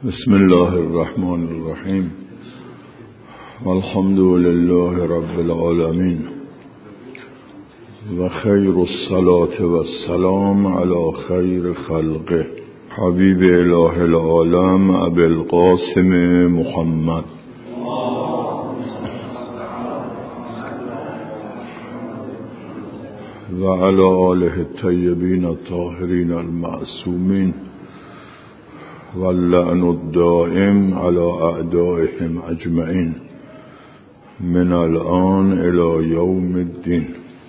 بسم الله الرحمن الرحیم والحمد لله رب العالمین و خیر الصلاة و السلام علی خیر خلقه حبیب اله العالم ابی القاسم محمد و علی آله الطیبین الطاهرین المعصومین واللعن الدائم على اعدائهم اجمعین من الان الى یوم الدین.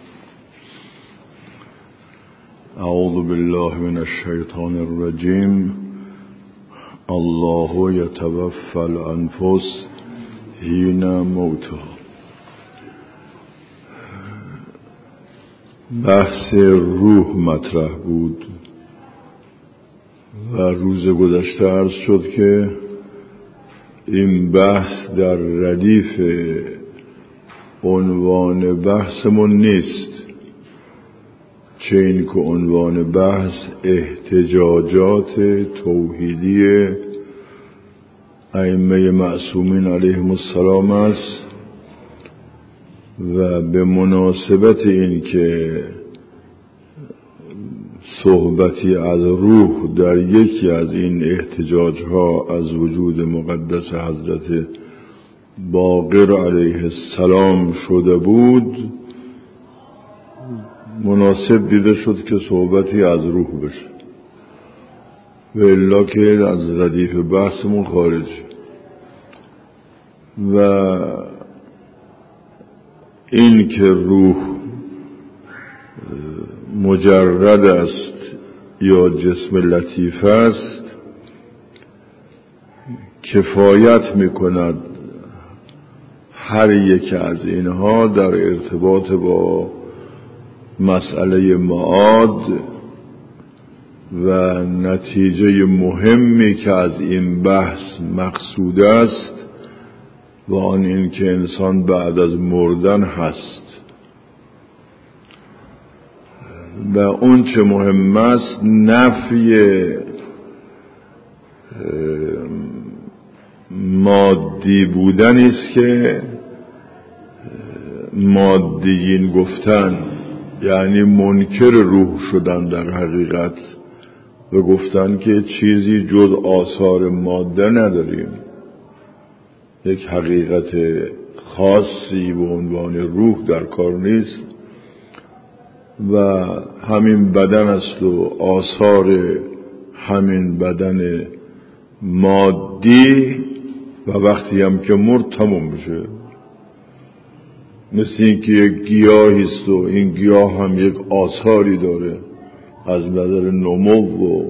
اعوذ بالله من الشیطان الرجیم. الله یتوفی الانفس حین موتها. بحث روح مطرح بود و روز گذشته عرض شد که این بحث در ردیف عنوان بحثمون نیست، چه این که عنوان بحث احتجاجات توحیدی ائمه معصومین علیهم السلام است و به مناسبت این که صحبتی از روح در یکی از این احتجاجها از وجود مقدس حضرت باقر علیه السلام شده بود، مناسب دیده شد که صحبتی از روح بشه و الا که از ردیف بحثمون خارج. و این که روح مجرد است یا جسم لطیف است کفایت میکند هر یک از اینها در ارتباط با مسئله معاد و نتیجه مهمی که از این بحث مقصود است و آن این که انسان بعد از مردن هست و اون چه مهم است نفی مادی بودن است که مادیین گفتن، یعنی منکر روح شدن در حقیقت و گفتن که چیزی جز آثار ماده نداریم، یک حقیقت خاصی به عنوان روح در کار نیست و همین بدن است و آثار همین بدن مادی و وقتی هم که مرد تموم میشه. مثل این که یک گیاهی است و این گیاه هم یک آثاری داره از نظر نمو و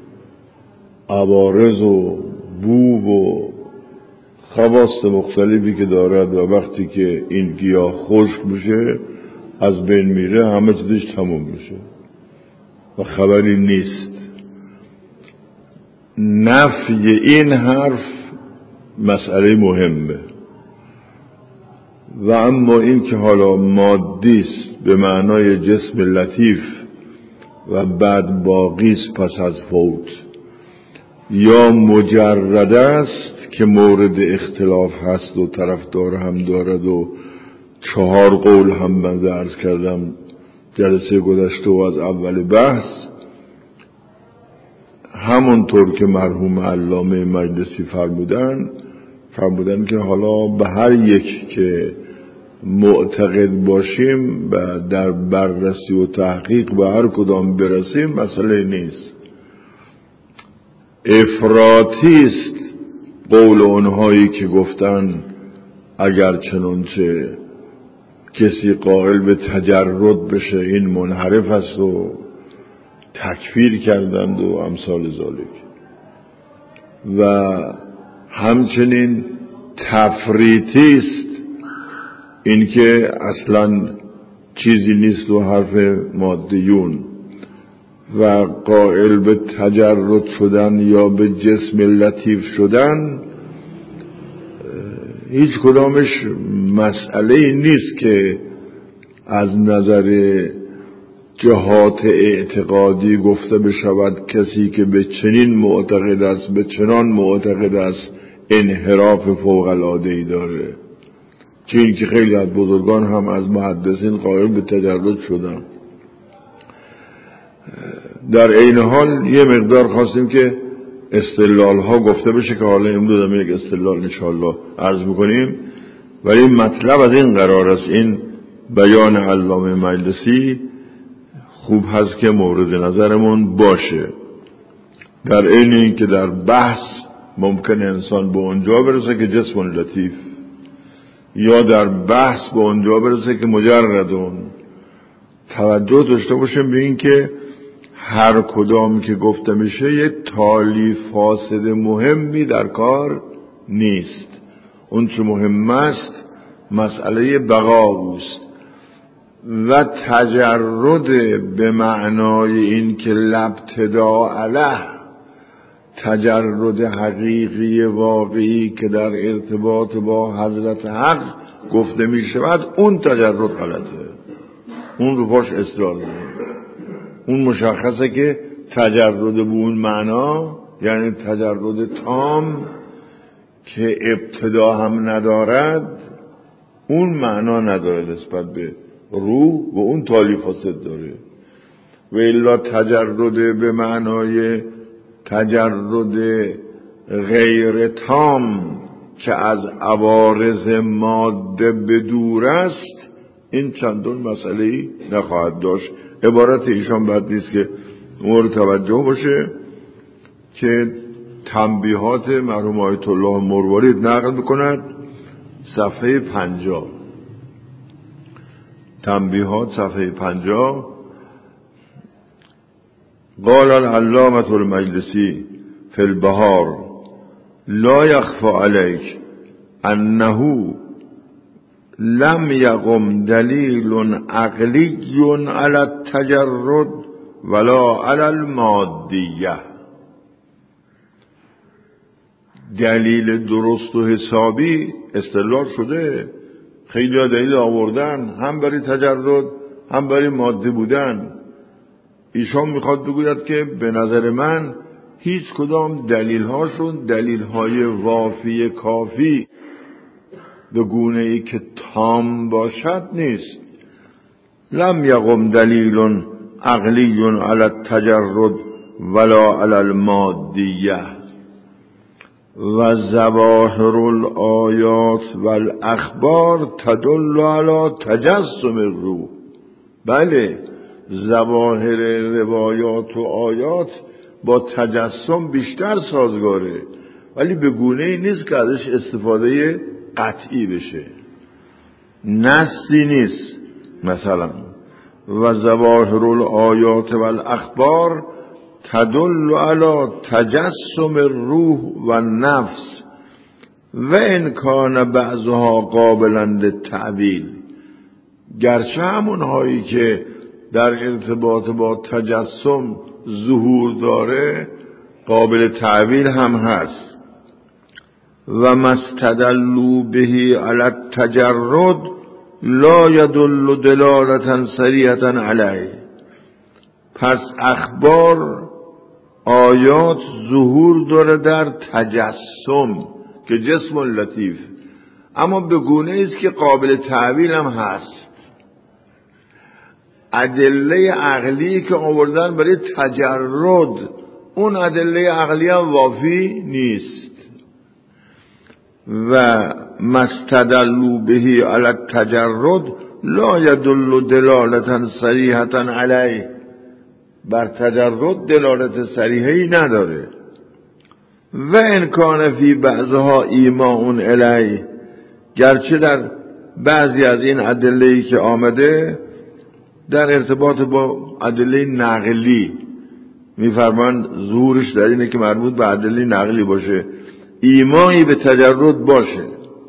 عوارض و بو و خواص مختلفی که دارد و وقتی که این گیاه خشک میشه از بین میره، همه چیزش تموم میشه و خبری نیست. نفی این حرف مسئله مهمه و اما این که حالا مادی است به معنای جسم لطیف و بعد باقی است پس از فوت، یا مجرد است که مورد اختلاف هست و طرفدار هم دارد و 4 قول هم من عرض کردم جلسه گذشته و از اول بحث، همونطور که مرحوم علامه مجلسی فرمودن که حالا به هر یک که معتقد باشیم و در بررسی و تحقیق به هر کدام برسیم مسئله نیست. افراطی است قول اونهایی که گفتن اگر چنانچه کسی قائل به تجرد بشه این منحرف است و تکفیر کردند و امثال ذالک، و همچنین تفریطی است این که اصلا چیزی نیست و حرف مادیون، و قائل به تجرد شدن یا به جسم لطیف شدن هیچ کدامش مسئله نیست که از نظر جهات اعتقادی گفته بشود کسی که به چنین معتقد است، به چنان معتقد است، انحراف فوق العاده‌ای داره. چون که خیلی از بزرگان هم از محدثین قائل به تجرد شدن. در این حال یه مقدار خواستیم که استدلال ها گفته بشه که حالا امروز هم یک استدلال انشاءالله عرض بکنیم، ولی مطلب از این قرار است، این بیان علامه مجلسی خوب هست که مورد نظرمون باشه. در این این که در بحث ممکن انسان به اونجا برسه که جسم لطیف، یا در بحث به اونجا برسه که مجردون. توجه داشته باشیم به این که هر کدام که گفته میشه یه تالی فاسد مهمی در کار نیست. اون چه مهم است مسئله بقا اوست و تجرد به معنای این که لابتدا علیه، تجرد حقیقی واقعی که در ارتباط با حضرت حق گفته می شود، اون تجرد غلطه، اون رو پاش اصرار داره. اون مشخصه که تجرد به اون معنا یعنی تجرد تام که ابتدا هم ندارد، اون معنا نداره نسبت به روح و اون تالی فاسد داره. و الا تجرد به معنای تجرد غیر تام که از عوارض ماده بدور است، این چندان مسئله‌ای نخواهد داشت. عبارت ایشان بد نیست که مورد توجه باشه که تنبیهات مرحوم آیت الله مروارید نقل میکند، صفحه 50. تنبیهات صفحه 50. قال العلامة المجلسی فی البهار لا یخفى علیک انه لم یقم دلیل عقلی علی التجرد ولا علی المادیه. دلیل درست و حسابی استدلال شده، خیلی ها دلیل آوردن، هم برای تجرد هم برای مادی بودن. ایشان میخواد بگوید که به نظر من هیچ کدام دلیل هاشون دلیل های وافی کافی به گونه ای که تام باشد نیست. لم یقم دلیل عقلی علی التجرد ولا علی المادیه و ظواهر الآیات والاخبار تدل علی تجسم الروح. بله، ظواهر روایات و آیات با تجسم بیشتر سازگاره، ولی به گونه ای نیست که ازش استفاده قطعی بشه، نصی نیست. مثلا و ظواهر الآیات والاخبار تدل علی تجسم الروح و النفس و ان کان بعضها قابلا للتأویل. گرچه همونهایی که در ارتباط با تجسم ظهور داره قابل تعویل هم هست. و مستدلوا به علی التجرد لا يدل دلالة صریحة علیه. پس اخبار آیات ظهور داره در تجسم که جسم لطیف، اما به گونه است که قابل تعویل هم هست. ادله عقلی که آوردن برای تجرد، اون ادله عقلی هم وافی نیست. و مستدلوا به علی التجرد لا يدل دلالة صریحة علیه. بر تجرد دلالت صریحی نداره. و ان کان فی بعضها ایماء الیه. گرچه در بعضی از این ادله‌ای که آمده در ارتباط با ادله نقلی میفرمان ظهورش در اینه که مربوط به ادله نقلی باشه، ایمانی به تجرد باشه.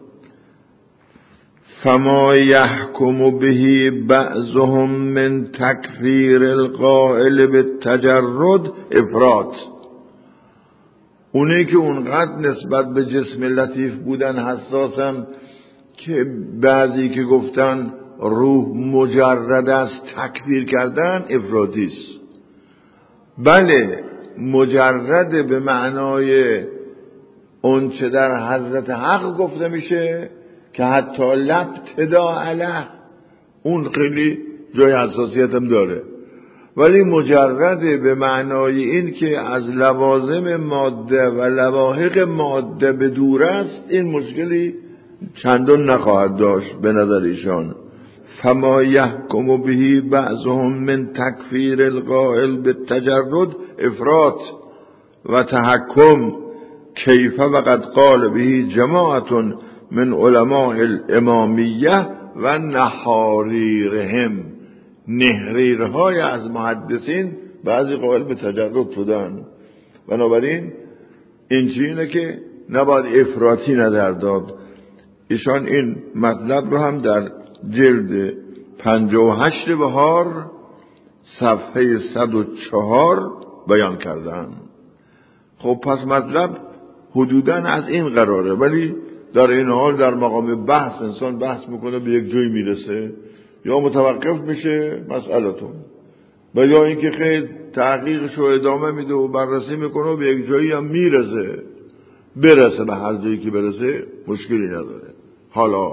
فما یحکم به بعضهم من تکفیر القائل بالتجرد افراط. اونی که اونقدر نسبت به جسم لطیف بودن حساسن که بعضی که گفتن روح مجرد از تکفیر کردن افراطی است. بله مجرد به معنای اون چه در حضرت حق گفته میشه که حتی لابتدا علیه، اون خیلی جای حساسیت هم داره، ولی مجرد به معنای این که از لوازم ماده و لواحق ماده به دور است، این مشکلی چندان نخواهد داشت به نظر ایشان. فما یحکم به بعضهم من تکفیر القائل بالتجرد افراط و تحکم کیف وقد قال به جماعت من علماء الامامیه و نحاریرهم، نهریرهای از محدثین بعضی قائل به تجرد شدن. بنابراین این چیزی که نباید افراطی نظر داد. ایشان این مطلب رو هم در جلد 58 بهار صفحه 104 بیان کردن. خب پس مطلب حدوداً از این قراره، ولی در این حال در مقام بحث انسان بحث میکنه به یک جایی میرسه، یا متوقف میشه مسئله‌تون، و یا اینکه خیلی تحقیقش رو ادامه میده و بررسی میکنه و به یک جایی هم برسه به هر جایی که برسه مشکلی نداره. حالا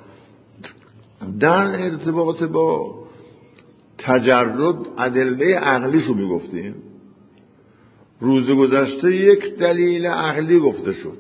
در ارتباط با تجرد ادله عقلیشو میگفتیم. روز گذشته یک دلیل عقلی گفته شد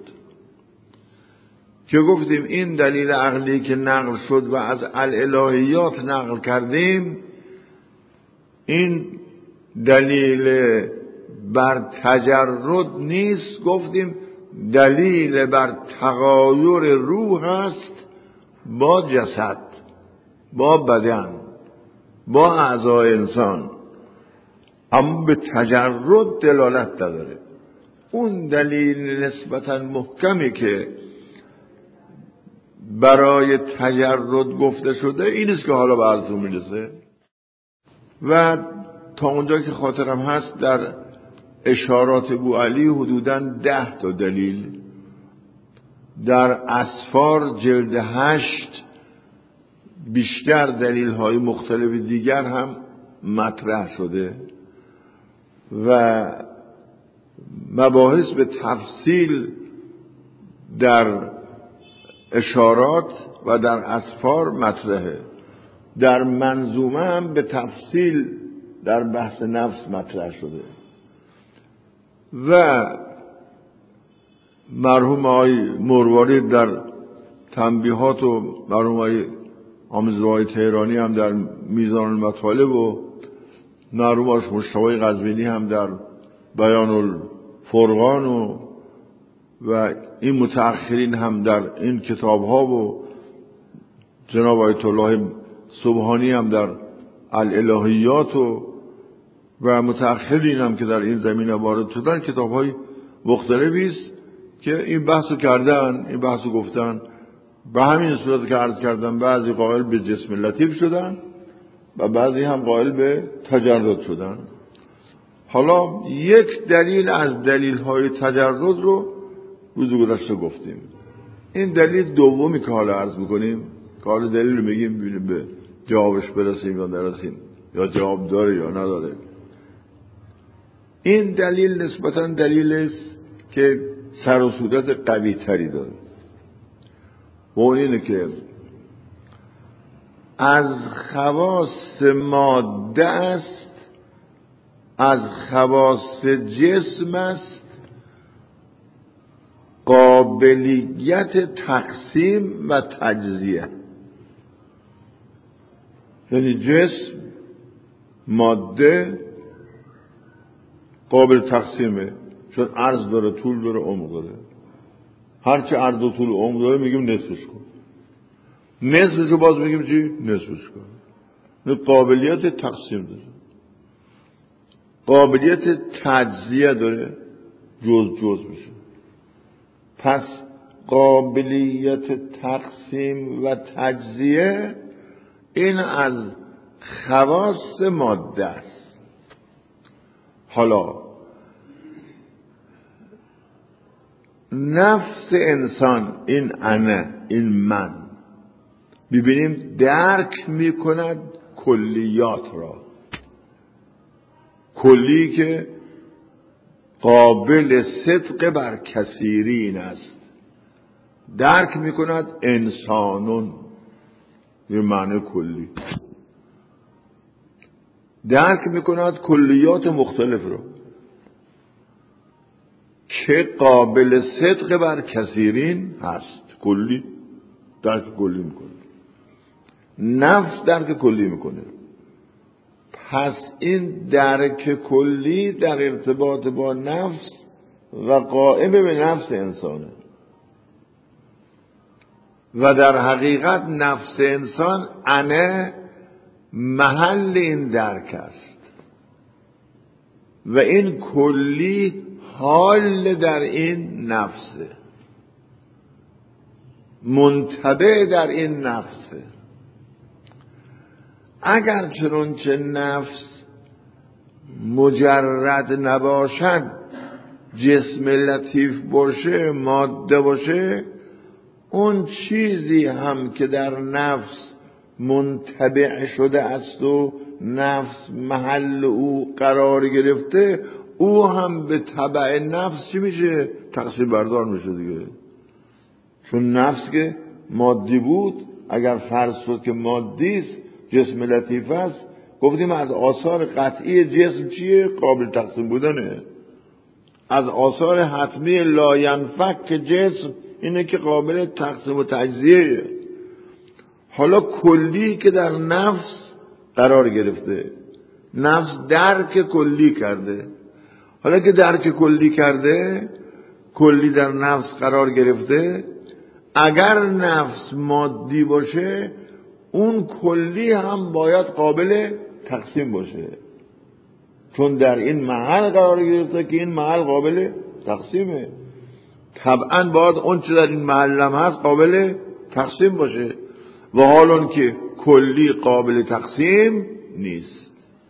که گفتیم این دلیل عقلی که نقل شد و از الالهیات نقل کردیم، این دلیل بر تجرد نیست، گفتیم دلیل بر تغایر روح است با جسد، با بدن، با اعضای انسان، اما به تجرد دلالت نداره. اون دلیل نسبتاً محکمی که برای تجرد گفته شده این است که حالا به عرضتون میرسه. و تا اونجا که خاطرم هست در اشارات بوعلی حدوداً 10 تا دلیل، در اسفار جلد 8 بیشتر دلیل های مختلف دیگر هم مطرح شده و مباحث به تفصیل در اشارات و در اسفار مطرحه. در منظومه هم به تفصیل در بحث نفس مطرح شده و مرحوم آقای مروارید در تنبیهات و مرحوم آقای آموزگاه تهرانی هم در میزان المطالب و مرحوم آقای مشتبه قزوینی هم در بیان الفرقان و این متأخرین هم در این کتاب ها و جناب آیت الله سبحانی هم در الالهیات و متأخرین هم که در این زمینه وارد شدن کتاب های مختلفی است که این بحثو کردن، این بحثو گفتن. به همین صورت که عرض کردم بعضی قائل به جسم لطیف شدن و بعضی هم قائل به تجرد شدن. حالا یک دلیل از دلیل های تجرد رو روز گذشته گفتیم. این دلیل دومی که حالا عرض میکنیم که حالا دلیل رو میگیم ببینیم به جوابش برسیم یا نرسیم، یا جواب داره یا نداره. این دلیل نسبتاً دلیل است که سر و صورت قوی تری داره و اون اینه که از خواص ماده است، از خواص جسم است قابلیت تقسیم و تجزیه. یعنی جسم ماده قابل تقسیمه، چون عرض داره، طول داره، عمق داره. هرچه عرض و طول و عمق داره میگیم نصفش کن، نصفش رو باز میگیم چی؟ نصفش کن. این قابلیت تقسیم داره، قابلیت تجزیه داره، جز میشه. پس قابلیت تقسیم و تجزیه این از خواص ماده است. حالا نفس انسان، این انا، این من، ببینیم درک میکند کلیات را، کلی که قابل صدق بر کثیرین است. درک میکند انسانون به معنی کلی، درک میکند کلیات مختلف رو که قابل صدق بر کثیرین هست. کلی درک کلی میکنه، نفس درک کلی میکنه. پس این درک کلی در ارتباط با نفس و قائم به نفس انسانه و در حقیقت نفس انسان انه محل این درک است و این کلی حال در این نفسه، منتبع در این نفسه. اگر چنانچه نفس مجرد نباشد، جسم لطیف باشه، ماده باشه، اون چیزی هم که در نفس منتبع شده است و نفس محل او قرار گرفته، او هم به تبع نفس چی میشه؟ تقسیم بردار میشه دیگه. چون نفس که مادی بود، اگر فرض شد که مادی است، جسم لطیف است، گفتیم از آثار قطعی جسم چیه؟ قابل تقسیم بودنه. از آثار حتمی لاینفک جسم اینه که قابل تقسیم و تجزیه. حالا کلی که در نفس قرار گرفته، نفس درک کلی کرده. حالا که درک کلی کرده، کلی در نفس قرار گرفته، اگر نفس مادی باشه، اون کلی هم باید قابل تقسیم باشه، چون در این محل قرار گرفته که این محل قابل تقسیمه. طبعا باید اون چه در این محل هم هست قابل تقسیم باشه، و حال اون که کلی قابل تقسیم نیست،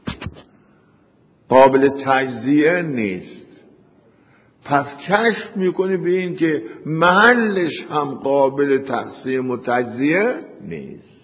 قابل تجزیه نیست. پس کشف میکنی به این که محلش هم قابل تقسیم و تجزیه نیست،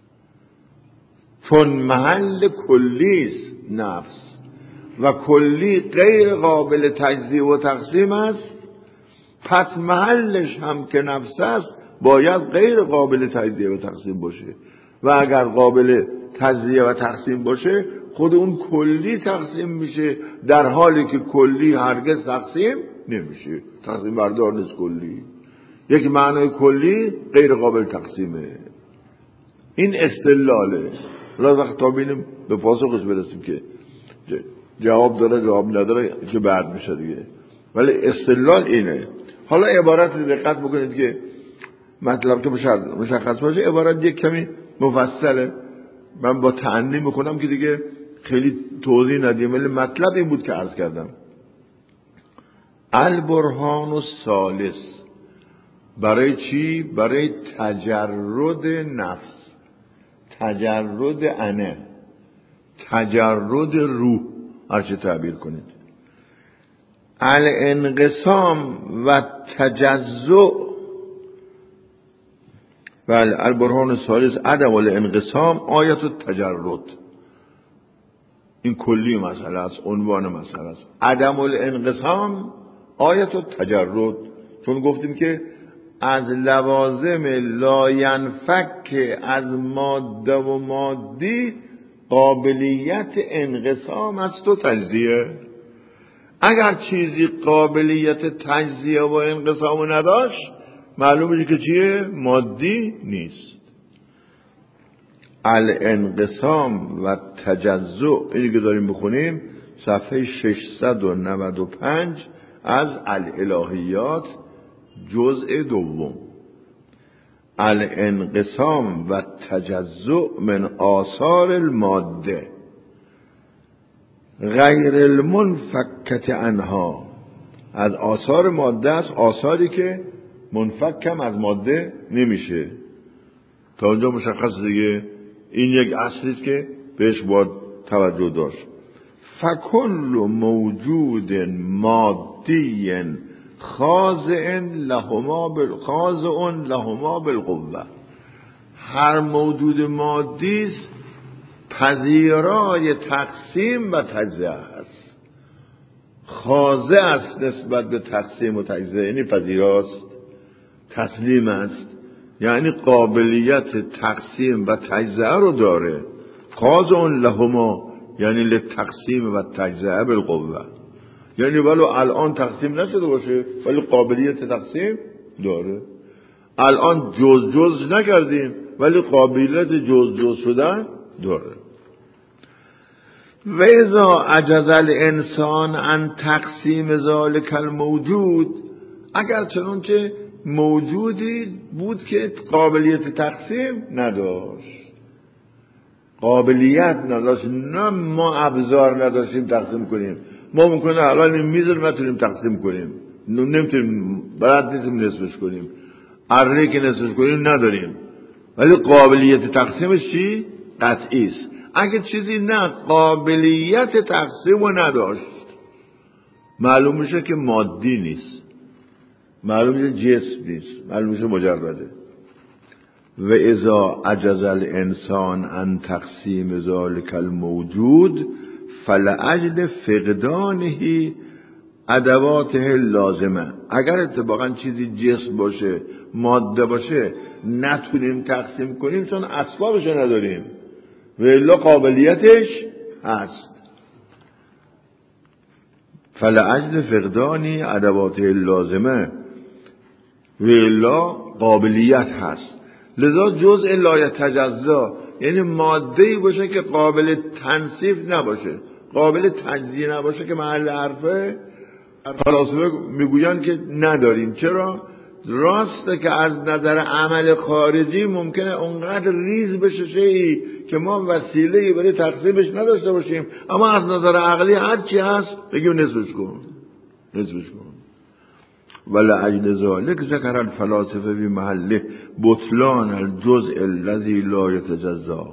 چون محل کلی است نفس و کلی غیر قابل تجزیه و تقسیم است. پس محلش هم که نفس است باید غیر قابل تجزیه و تقسیم باشه، و اگر قابل تجزیه و تقسیم باشه خود اون کلی تقسیم میشه، در حالی که کلی هرگز تقسیم نمیشه. تقسیم بردار نیست کلی. یک معنای کلی غیر قابل تقسیمه. این استدلاله. حالا وقت تا بینیم به پاسخش برسیم که جواب داره جواب نداره که بعد میشه دیگه، ولی استدلال اینه. حالا عبارت دقت بکنید که مطلب که مشخص باشه. عبارت یک کمی مفصله، من با تعنی میخونم که دیگه خیلی توضیح ندیم، ولی مطلب این بود که عرض کردم. البرهان الثالث برای چی؟ برای تجرد نفس، تجرد انه، تجرد روح، هرچه تعبیر کنید. الانقسام و تجزع. بله، البرهان الثالث عدم الانقسام آیت التجرد. این کلی مسئله است، عنوان مسئله است. عدم الانقسام آیت التجرد، چون گفتیم که از لوازم لاینفک از ماده و مادی قابلیت انقسام است و تجزیه. اگر چیزی قابلیت تجزیه و انقسام نداشت، معلومه که چیه؟ مادی نیست. الانقسام و تجزع، اینی که داریم بخونیم صفحه 695 از الالهیات جزء دوم. الانقسام و تجزع من آثار الماده غیر المنفکت عنها. از آثار ماده است، آثاری که منفکم از ماده نمیشه. تا اونجا مشخص دیگه. این یک اصلی است که بهش باید توجه داشت. فکل موجود مادی خاضع لهما بالقوه. هر موجود مادی است پذیرای تقسیم و تجزیه است، خاضع است نسبت به تقسیم و تجزیه، یعنی پذیراست، تسلیم است، یعنی قابلیت تقسیم و تجزیه رو داره. خاضع لهما یعنی لتقسیم و تجزیه بالقوه، یعنی ولو الان تقسیم نشده باشه ولی قابلیت تقسیم داره. الان جز نکردیم ولی قابلیت جز شدن داره. و اذا عجز الانسان عن تقسیم ذلک الموجود، اگر چنانچه موجودی بود که قابلیت تقسیم نداشت، قابلیت نداشت، نه ما ابزار نداشتیم تقسیم کنیم، ما ممکنه الان این میز رو نتونیم تقسیم کنیم، نمیتونیم، بلد نیستیم نصفش کنیم، اره که نصفش کنیم نداریم، ولی قابلیت تقسیمش چی؟ قطعی است. اگه چیزی نه قابلیت تقسیم رو نداشت، معلوم میشه که مادی نیست، معلوم میشه جسم نیست، معلوم میشه مجرده. و اذا عجز الانسان عن تقسیم ذلک الموجود فلأجل فقدانه ادواته لازمه، اگر اتفاقا چیزی جسم باشه، ماده باشه، نتونیم تقسیم کنیم چون اسبابش نداریم، و الا قابلیتش هست. فلأجل فقدانی ادواته لازمه، و الا قابلیت هست. لذا جزء لا یتجزا یعنی ماده‌ای باشه که قابل تنصیف نباشه، قابل تجزیه نباشه، که محل حرفه فلاسفه میگویند که نداریم. چرا؟ راسته که از نظر عمل خارجی ممکنه اونقدر ریز بشه شیئی که ما وسیله‌ای برای تقسیمش نداشته باشیم، اما از نظر عقلی هر چی هست بگیم نصفش کن. ولأجل ذلك ذكر الفلاسفه في محله بطلان الجزء الذي لا يتجزا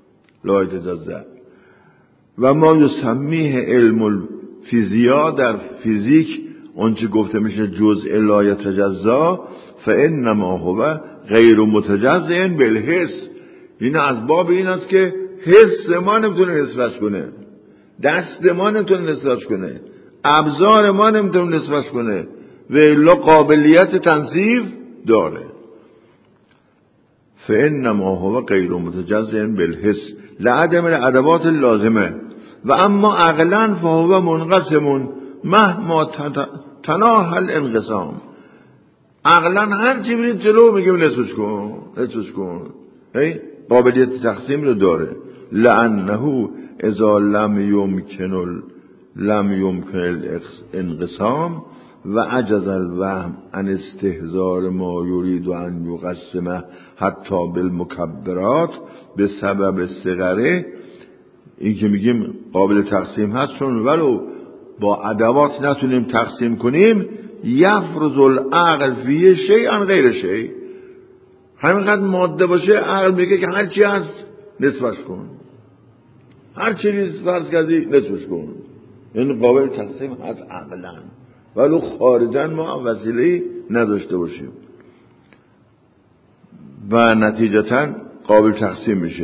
و ما یسمیه علم الفیزیاء، در فیزیک اونچه گفته میشه جزء لا یتجزا، فانما هو غیر متجزئ بالحس، این از باب این است که حس ما نمیتونه نسبش کنه، دست ما نمیتونه نسبش کنه، ابزار ما نمیتونه نسبش کنه، و الا قابلیت تنصیف داره. فانما هو غیر متجزئ بالحس لعدم الادوات اللازمه و اما عقلا فهو منقسم مهما تناهى الانقسام. عقلا هر چی برید جلو میگیم نصفش کن، قابلیت تقسیم رو داره. لانه اذا لم يمكن الانقسام و عجز الوهم عن استحضار ما يريد ان يقسمه حتی بالمکبرات به سبب صغره، این که میگیم قابل تقسیم هست چون ولو با ادوات نتونیم تقسیم کنیم، یفرض العقل فیه شیئا غیر شیء، همینقدر ماده باشه عقل میگه که هر چی هست نصفش کن، هر چیزی فرض کردی نصفش کن، این قابل تقسیم هست عقلا، ولو خارجا ما وسیله‌ای نداشته باشیم و نتیجتا قابل تقسیم میشه.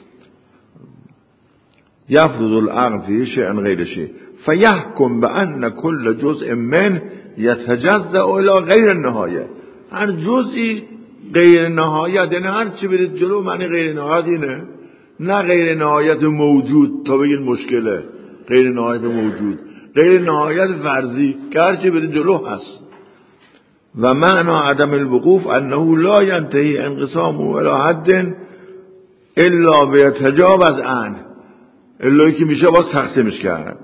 یفرض العقل فیه شیئا غیر شیء فیحکم بان کل جزء من یتجزأ الی غیر النهایه، هر جزئی غیر نهایت، یعنی هر چی برید جلو معنی غیر نهایت اینه، نه غیر نهایت موجود تا بگین مشکله، غیر نهایت موجود، غیر نهایت فرضی که هر چی برید جلو هست. و معنی عدم الوقوف انه لا ینتهی انقسامه الی حد الا بیتجاوز عنه، الا که میشه باز تقسیمش کرد.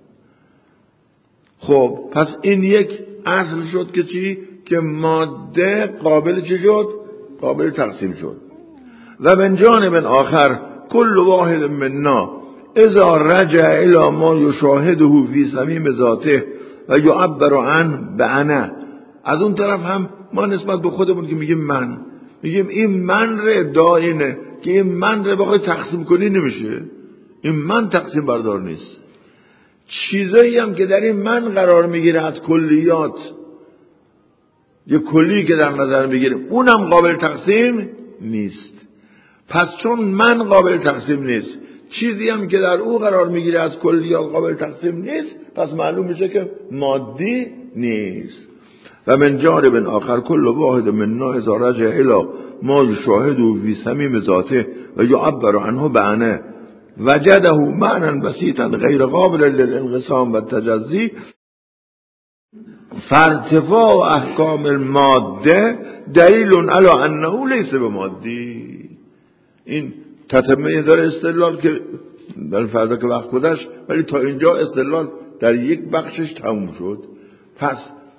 خب پس این یک اصل شد که چی؟ که ماده قابل چی شد؟ قابل تقسیم شد. و من جانب آخر کل واحد منا اذا رجع الى ما یشاهده فی صمیم ذاته و یعبر عن بأنا، از اون طرف هم ما نسبت به خودمون که میگیم این من رو ادعا اینه که این من رو بخوای تقسیم کنی نمیشه، این من تقسیم بردار نیست. چیزایی هم که در این من قرار میگیره از کلیات، یه کلی که در نظر میگیریم اونم قابل تقسیم نیست. پس چون من قابل تقسیم نیست، چیزی هم که در او قرار میگیره از کلیات قابل تقسیم نیست، پس معلوم میشه که مادی نیست. و من جانب آخر کل واحد منا اذا رجع الى ما یشاهد فی صمیم ذاته و یعبر عنه بعنه وجده معنی بسیطا غیر قابل للانقسام و التجزی، فارتفاع احکام الماده دلیل علی انه لیس بمادی. این تتمه داره استدلال که در فردا که وقت گذشت، ولی تا اینجا استدلال در یک بخشش تموم شد. پس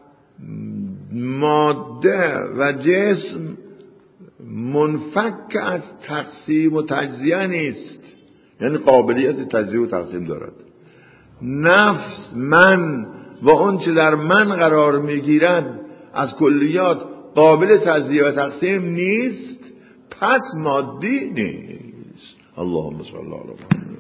ماده و جسم منفک از تقسیم و تجزیه نیست، یعنی قابلیت تجزیه و تقسیم دارد. نفس، من و اون چه در من قرار میگیرد از کلیات قابل تجزیه و تقسیم نیست، پس مادی نیست. اللهم صل علی محمد.